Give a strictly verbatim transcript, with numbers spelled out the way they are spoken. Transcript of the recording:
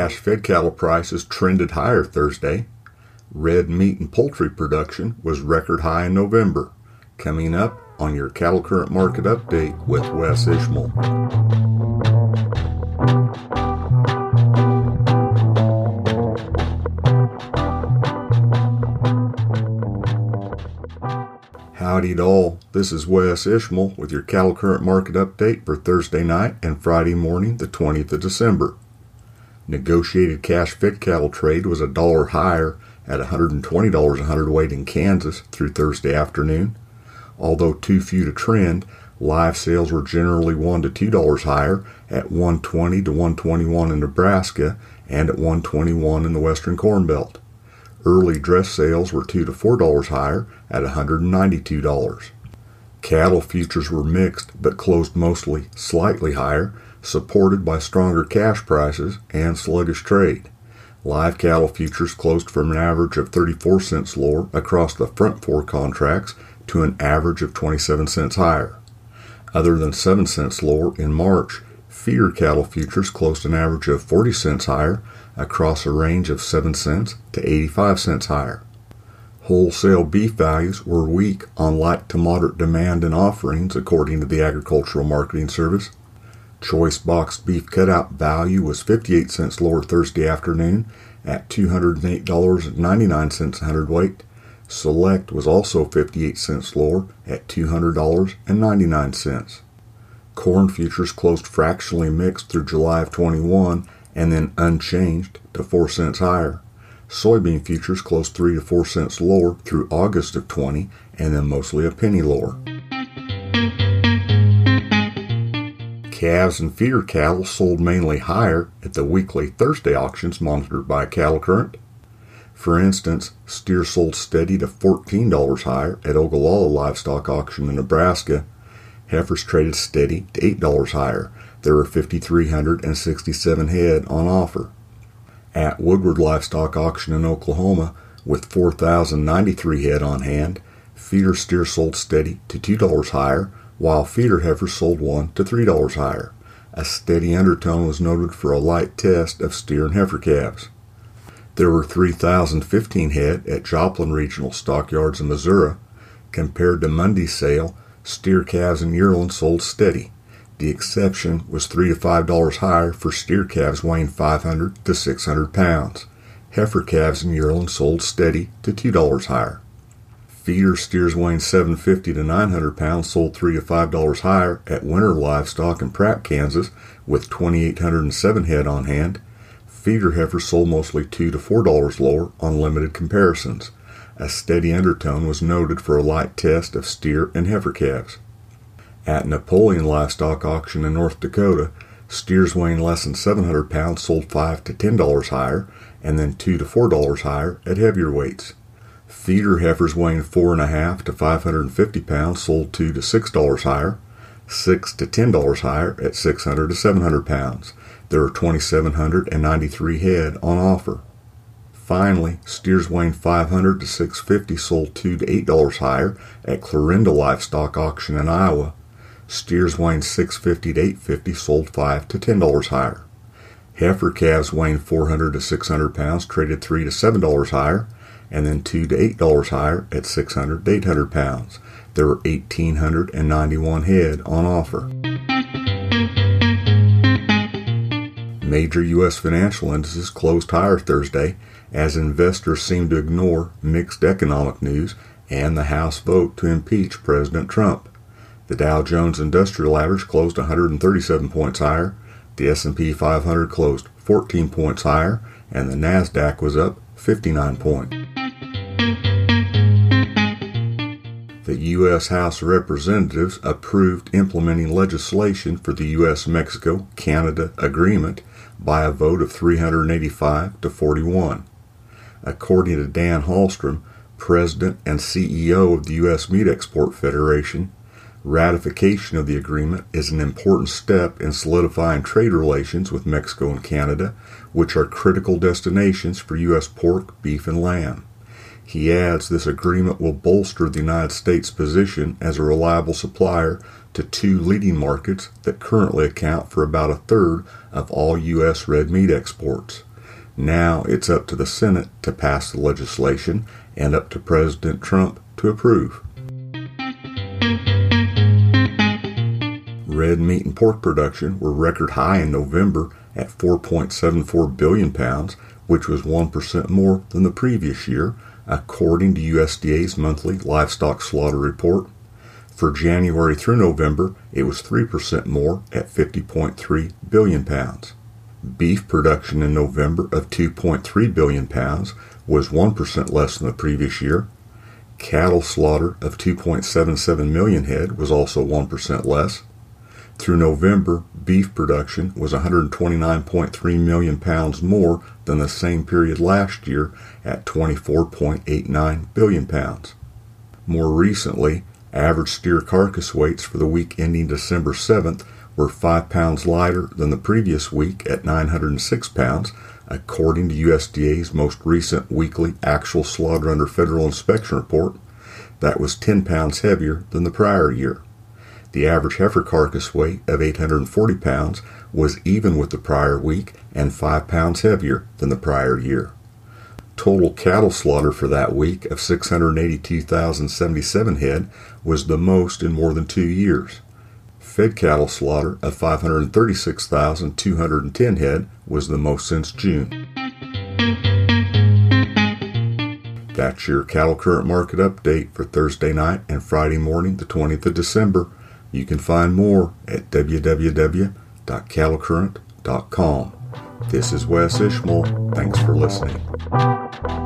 Cash fed cattle prices trended higher Thursday. Red meat and poultry production was record high in November. Coming up on your Cattle Current Market Update with Wes Ishmael. Howdy to all, this is Wes Ishmael with your Cattle Current Market Update for Thursday night and Friday morning, the twentieth of December. Negotiated cash fed cattle trade was a dollar higher at one hundred twenty dollars a hundredweight in Kansas through Thursday afternoon. Although too few to trend, live sales were generally one to two dollars higher at one twenty to one twenty-one in Nebraska and at one twenty-one in the Western Corn Belt. Early dress sales were two to four dollars higher at one hundred ninety-two dollars. Cattle futures were mixed but closed mostly slightly higher, supported by stronger cash prices and sluggish trade. Live cattle futures closed from an average of thirty-four cents lower across the front four contracts to an average of twenty-seven cents higher. Other than seven cents lower in March, feeder cattle futures closed an average of forty cents higher across a range of seven cents to eighty-five cents higher. Wholesale beef values were weak on light to moderate demand and offerings, according to the Agricultural Marketing Service. Choice boxed beef cutout value was fifty-eight cents lower Thursday afternoon at two hundred eight dollars and ninety-nine cents a hundredweight. Select was also fifty-eight cents lower at two hundred dollars and ninety-nine cents. Corn futures closed fractionally mixed through July of twenty-one and then unchanged to four cents higher. Soybean futures closed three to four cents lower through August of twenty and then mostly a penny lower. Calves and feeder cattle sold mainly higher at the weekly Thursday auctions monitored by Cattle Current. For instance, steer sold steady to fourteen dollars higher at Ogallala Livestock Auction in Nebraska. Heifers traded steady to eight dollars higher. There were five thousand three hundred sixty-seven head on offer. At Woodward Livestock Auction in Oklahoma, with four thousand ninety-three head on hand, feeder steer sold steady to two dollars higher, while feeder heifers sold one to three dollars higher. A steady undertone was noted for a light test of steer and heifer calves. There were three thousand fifteen head at Joplin Regional Stockyards in Missouri. Compared to Monday's sale, steer calves and yearlings sold steady. The exception was three to five dollars higher for steer calves weighing five hundred to six hundred pounds. Heifer calves and yearlings sold steady to two dollars higher. Feeder steers weighing seven hundred fifty to nine hundred pounds sold three to five dollars higher at Winter Livestock in Pratt, Kansas, with two thousand eight hundred seven head on hand. Feeder heifers sold mostly two to four dollars lower on limited comparisons. A steady undertone was noted for a light test of steer and heifer calves. At Napoleon Livestock Auction in North Dakota, steers weighing less than seven hundred pounds sold five to ten dollars higher, and then two to four dollars higher at heavier weights. Feeder heifers weighing four and a half to five hundred fifty pounds sold two to six dollars higher, six to ten dollars higher at six hundred to seven hundred pounds. There are two thousand seven hundred ninety-three head on offer. Finally, steers weighing five hundred to six hundred fifty sold two to eight dollars higher at Clarinda Livestock Auction in Iowa. Steers weighing six hundred fifty to eight hundred fifty sold five to ten dollars higher. Heifer calves weighing four hundred to six hundred pounds traded three to seven dollars higher, and then two to eight dollars higher at six hundred to eight hundred pounds. There were one thousand eight hundred ninety-one head on offer. Major U S financial indices closed higher Thursday as investors seemed to ignore mixed economic news and the House vote to impeach President Trump. The Dow Jones Industrial Average closed one hundred thirty-seven points higher, the S and P five hundred closed fourteen points higher, and the NASDAQ was up fifty-nine points. The U S House of Representatives approved implementing legislation for the U S Mexico Canada Agreement by a vote of three hundred eighty-five to forty-one. According to Dan Hallstrom, President and C E O of the U S Meat Export Federation, ratification of the agreement is an important step in solidifying trade relations with Mexico and Canada, which are critical destinations for U S pork, beef, and lamb. He adds this agreement will bolster the United States' position as a reliable supplier to two leading markets that currently account for about a third of all U S red meat exports. Now it's up to the Senate to pass the legislation and up to President Trump to approve. Red meat and pork production were record high in November at four point seven four billion pounds, which was one percent more than the previous year, according to U S D A's monthly livestock slaughter report. For January through November, it was three percent more at fifty point three billion pounds. Beef production in November of two point three billion pounds was one percent less than the previous year. Cattle slaughter of two point seven seven million head was also one percent less. Through November, beef production was one hundred twenty-nine point three million pounds more than the same period last year at twenty-four point eight nine billion pounds. More recently, average steer carcass weights for the week ending December seventh were five pounds lighter than the previous week at nine hundred six pounds, according to U S D A's most recent weekly actual slaughter under federal inspection report. That was ten pounds heavier than the prior year. The average heifer carcass weight of eight hundred forty pounds was even with the prior week and five pounds heavier than the prior year. Total cattle slaughter for that week of six hundred eighty-two thousand seventy-seven head was the most in more than two years. Fed cattle slaughter of five hundred thirty-six thousand two hundred ten head was the most since June. That's your Cattle Current Market Update for Thursday night and Friday morning, the twentieth of December. You can find more at w w w dot cattle current dot com. This is Wes Ishmael. Thanks for listening.